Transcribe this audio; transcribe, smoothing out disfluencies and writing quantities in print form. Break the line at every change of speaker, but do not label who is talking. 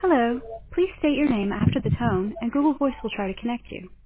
Hello. Please state your name after the tone, and Google Voice will try to connect you.